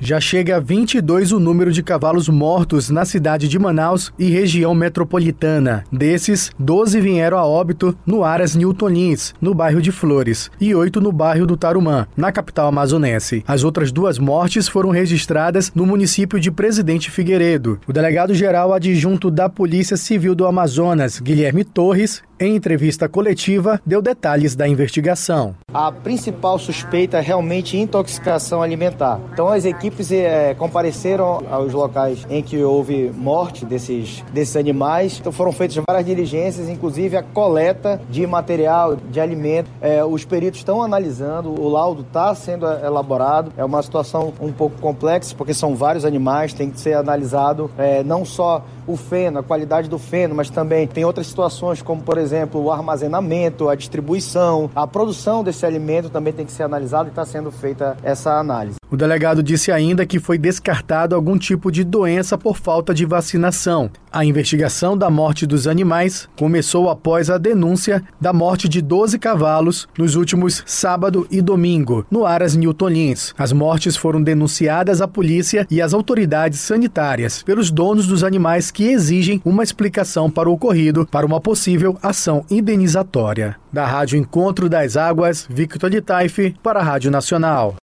Já chega a 22 o número de cavalos mortos na cidade de Manaus e região metropolitana. Desses, 12 vieram a óbito no Aras Newton Lins, no bairro de Flores, e 8 no bairro do Tarumã, na capital amazonense. As outras 2 mortes foram registradas no município de Presidente Figueiredo. O delegado-geral adjunto da Polícia Civil do Amazonas, Guilherme Torres, em entrevista coletiva, deu detalhes da investigação. A principal suspeita é realmente intoxicação alimentar. Então as equipes compareceram aos locais em que houve morte desses animais. Então foram feitas várias diligências, inclusive a coleta de material, de alimento. Os peritos estão analisando, o laudo está sendo elaborado. É uma situação um pouco complexa, porque são vários animais, tem que ser analisado não só o feno, a qualidade do feno, mas também tem outras situações, como por exemplo o armazenamento, a distribuição, a produção desse alimento também tem que ser analisado e está sendo feita essa análise. O delegado disse ainda que foi descartado algum tipo de doença por falta de vacinação. A investigação da morte dos animais começou após a denúncia da morte de 12 cavalos nos últimos sábado e domingo, no Aras Newton Lins. As mortes foram denunciadas à polícia e às autoridades sanitárias pelos donos dos animais que exigem uma explicação para o ocorrido para uma possível ação indenizatória. Da Rádio Encontro das Águas, Victor de Taife, para a Rádio Nacional.